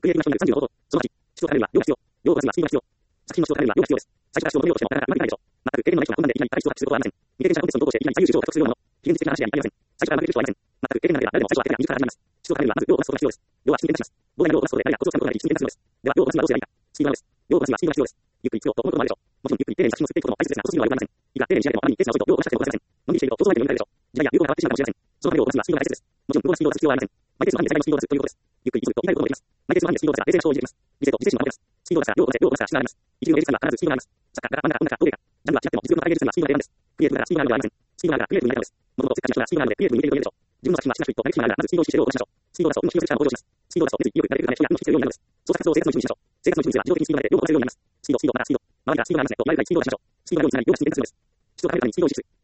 クリエイティブな人の35項。その8、質を変えるには量が必要。量を出すにはスピードが必要。作品の質を変えるには量が必要です。最初から質を求めようとしてもなかなかうまくいかないでしょう。全く経験のない人が困難でいきなり高い質を発揮することはありません。未経験者がコンテストに同行していきなり最優秀賞を獲得するようなもの。非現実的な話ではありません。最初からうまくいく人はいません。全く経験がなければ誰でも最初は手が20から始まります。質を変えるにはまず量を出すことが必要です。量は質に転化します。膨大な量を出すことで誰がコツをつかむことができ、質に転化するのです。では量を出すにはどうすればいいか。スピードなのです。量を出すにはスピードが必要です。ゆっくり必要と思うこともあるでしょう。もちろんゆっくり丁寧に作品を作っていくことも大切ですが、コツスピードはよくありません。いくら丁寧に仕上げてもある意味ペースが遅いと量を出したくても出せません。のんびりしていると想像相手に読み替えるでしょう。時代や流行が変わってしまうかもしれません。そのため量を出すにはスピードが大切です。もちろん無謀なスピードを出す必要はありません。マイペースの範囲で世界のスピードを出すということです。ゆっくり急ぐと言い換えることもできます。マイペースの範囲でスピードを出すが冷静な思考を入れてきます。理性と自制心もあります。スピードを出すから量を出せ、量を出すから質があります。一流の芸術家には必ずスピードがあります。作家、画家、漫画家、音楽家、陶芸家。ジャンルは違っても実力の高い芸術家にはスピードが大事です。クリエイティブだからスピードがあるのではありません。スピードがあるからクリエイティブになりたいのです。もともとせっかちな人がスピードがあるのでクリエイティブに向いていると言えるでしょう。自分の作品は好きな人となりきしながらまずスピードを意識して量を出しましょう。スピードを出すと運の引き寄せ力も向上します。スピードを出すと熱意、意欲、なれるような人や運の引きつけるようになるのです。そうした活動を生活の一部にしましょう。生活の一部にすれば自動的にスピードが出て量を出せるようになります。スピード、スピード、またスピード。周りからスピードがありますねと周りからスピードを出しましょう。スピードが量になり量が進展するのです。質を高めるためにスピードを意識する。